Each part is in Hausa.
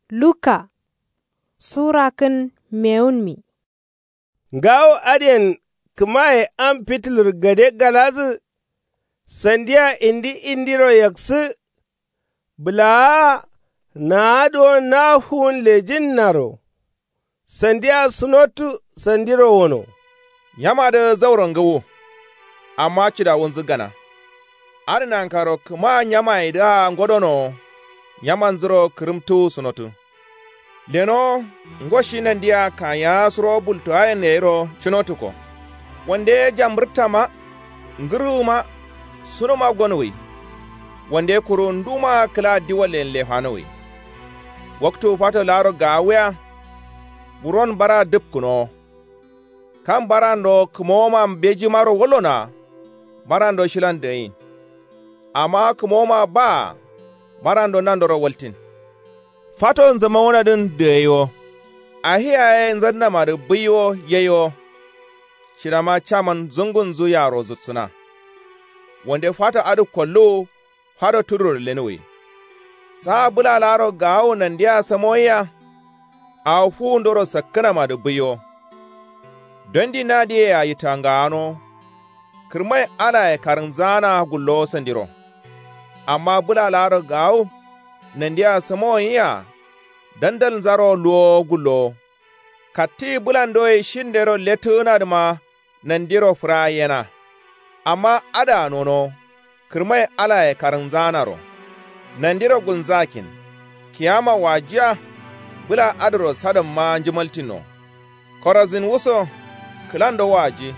Luka surakin meunmi. Gawo adiyan kumaye an fitilur gade galazu sandiya indiro yaksu bula na do na hun lejin naro sandiya sunotu sandiro wono. Yama da zauren gawo amma ci da wunzu gana arinan karo kuma nyama da ngodono yaman zuro kirimtu sunotu leno ngoshi nan dia kaya suro bulto ayen ero chinotuko wande jamrtama nguruma sunuma gonwi wande kuro nduma kala diwalen le hanoi waktu pato laro gawe buron bara dipkuno kam barando kumoma beji maro wolona barando shilandein ama kumoma ba barando nandoro waltin fato zama wona din deyo ahiya nzanna mari biyo yeyo shirama chaman zungun zu yaro zutsuna wande fata adu kollo fado turur lenwe sa bulalaro gawo nandiya samoya a fu ndoro sakkana mari biyo dondi nadiye ya yitangano kirmai ala ya karinzana gullo sandiro amma bulalaro gawo nandiya samoya dandal zaro luo gullo katti bulando shindero letuna dama nandiro fra yana amma ada nono kirmai ala ya karinzanaro nandiro gunzakin kiyama wajiya bula adro sadam ma jimaltino korazin wuso kilando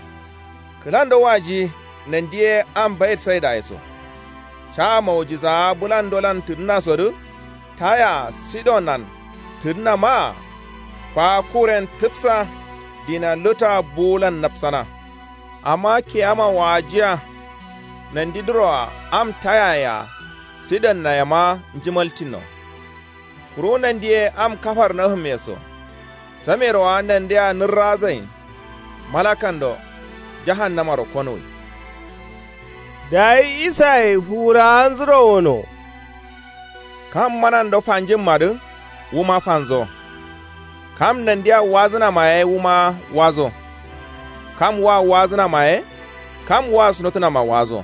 waji nandiye an bayit sai da yaso cha maujiza bulandolan tudna sodu taya sidonan tudna ma kwa kuren tipsa dina luta bulan napsana amma kiyama wajiya nandidro am taya ya sidan na yama jimaltino kuro nandiye am kafar na humeso samerwa nandiya nirrazain malakando jahannamaro konoi dai isai hura anzuro wono kam manando fanjin madu wuma fanzo kam nandiya wazina maye wuma wazo kam wazina maye kam sunotuna ma wazo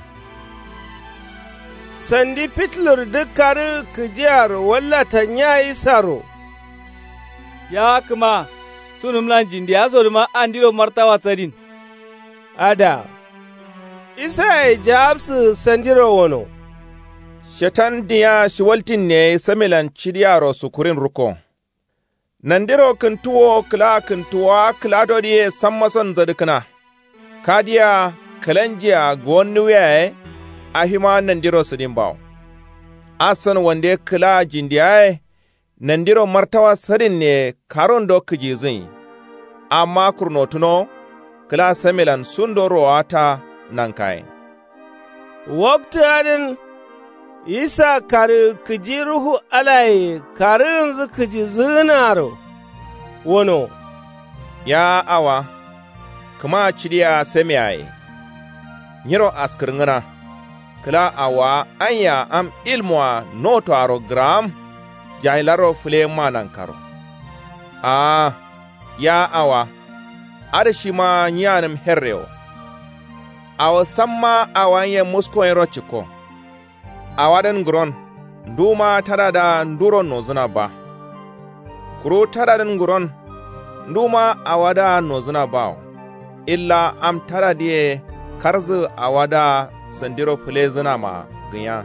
sandi fitlur dukkar kujiyar wallata nya isaro ya kuma sunum lan jindiya so ma andiro martawa tsadin ada isa jabsu sandiro wono shetan diya shiwaltin ne samilan chidiyaro sukurin ruko nandiro kintuwo kila dodiye sammason zadukuna kadiya kalanjiya gwannuwe ahima nandiro sudin bawo asan wande kila jindiyaye nandiro martawa sadin ne karon do kijizin amma kurnotuno kila samilan sundoro ata nankai waktu adin isa kare kijiruhu alai karin zu kijizinaro wono ya awa kuma chidiya semiyaye nyiro askirngana kila awa anya am ilmwa noto aro gram jahilaro fule manankaro ya awa arshima nyanam herreo awa samma awanye musko rochiko awadan nguron nduma tada nduro nozuna ba kuro tada nguron nduma awada nozuna ba illa am tada die karzu awada sandiro fule zuna ma ganya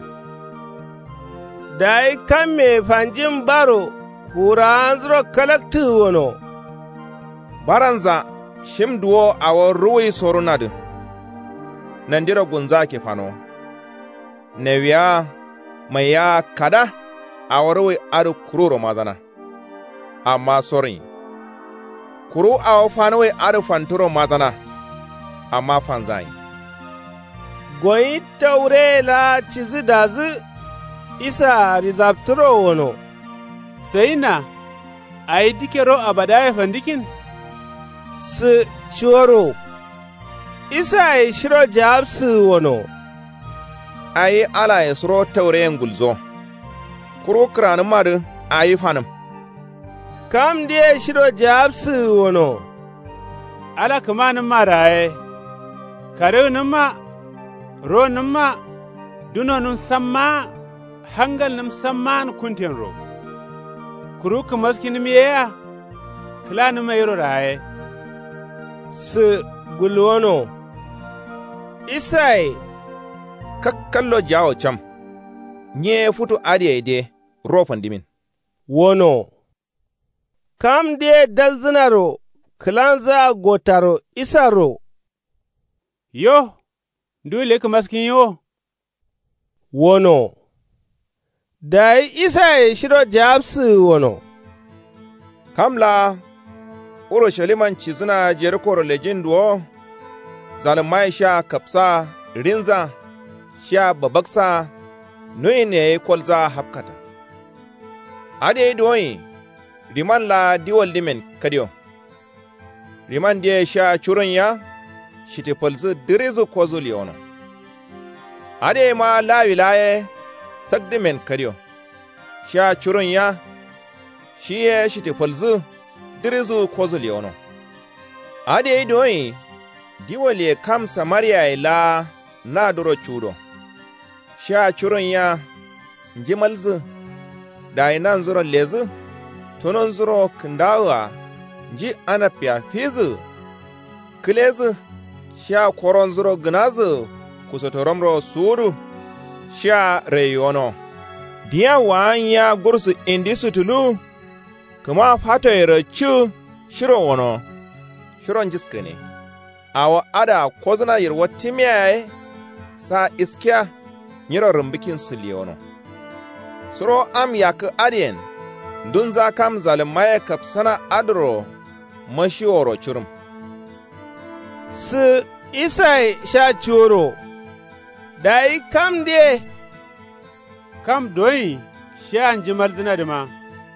dai kamme fanjin baro huranzro kalaktu wono baranza shimduwo awo ruwi sorunadu nandiro gunza ke fano newiya maya kada awo ruwi adu kururo mazana amma sorin kuru awo fanwe adu fanturo mazana amma fanzai goyi taure la cizi dazu isa rizapturo wono sai na ai dikero abada fandikin su choro isa ya shiro jabsu wono ai ala ya suro taure ngulzo kuro kranin madu ayi fanum kam diye shiro jabsu wono. Ala kuma ma raye, kare ma, ro ma, duno nun samma, hangal num samma kunten ro. Kuru kumaskin miya, kila numa yiro raye. Su gulwono, Isai, kakkallo jawo cam, nye futu adiye de rofan dimin. Wono, kam de dalzinaro, kilanza gotaro isaro. Yo, dole kumaskin yo. Wono, dai Isai shiro jabsu wono. Kamla, Urushalima chizuna Jerikoro lejenduo, zalimai sha kapsa, rinza, sha babaksa, nui ne kwalza hapkata. Ade doyi, riman la diwal dimen kadiyo. Riman die sha churun ya, shite palzu dirizu kwazu liyono. Ade ma la wilaye, sak dimen kadiyo. Sha churun ya, shiye shite palzu dirizu kwazu liyono. Ade doyi, diwal ye kam Samaria la na duro chudo. Sha churun ya, njimalzu, da inan zuro lezi, tunon zuro kindawa, ji anapya fizu, kilezi, sha koron zuro gnazu, kusotoromro suru, sha reyono. Diya waan ya gursu indi sutulu, kuma fato yara chu shiro wono, shiron jiskane. Awa ada kozuna yirwa timiyaye, sa iskiya, nyiro rumbikin suliyono. Suro am yak adien, dunza kam zalimaya kapsana adro, mashioro churum. Su Isai sha churo, dai kam de. Kam doyi, sha jimal dina dima.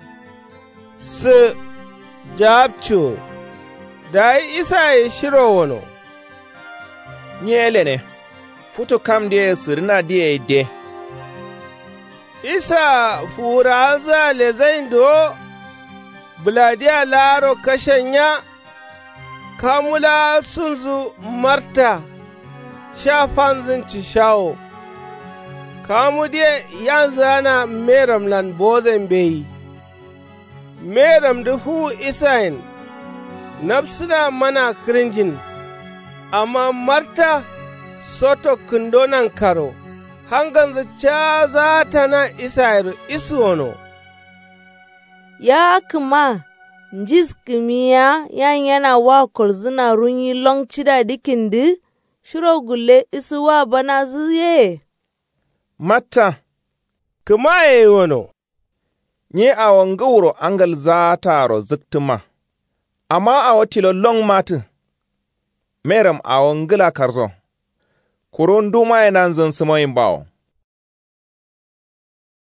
Su jabcho, dai Isai shiro wono. Nyele ne, futu kam de sirina de. Isa furaza lezaindo, buladiya laro kashanya, kamula sunzu marta, shafanzin cishawo, kamu de yanzana meram lan bozen beyi. Meram duhu isain, nafsina mana kirinjin, amma marta soto kundonan karo. Hangan zuciya za ta na Isairu isuwono. Ya kuma, njis kimiya yan yana wa kolzuna runyi long chida dikindi, shiro gule isuwa bana zuye. Mata, kuma ye wono. Nye awon gawuro angal za taro ziktuma, amma a watilo long matu, meram awon gila karzo, kurun duma yanan zan sumoyin bawo.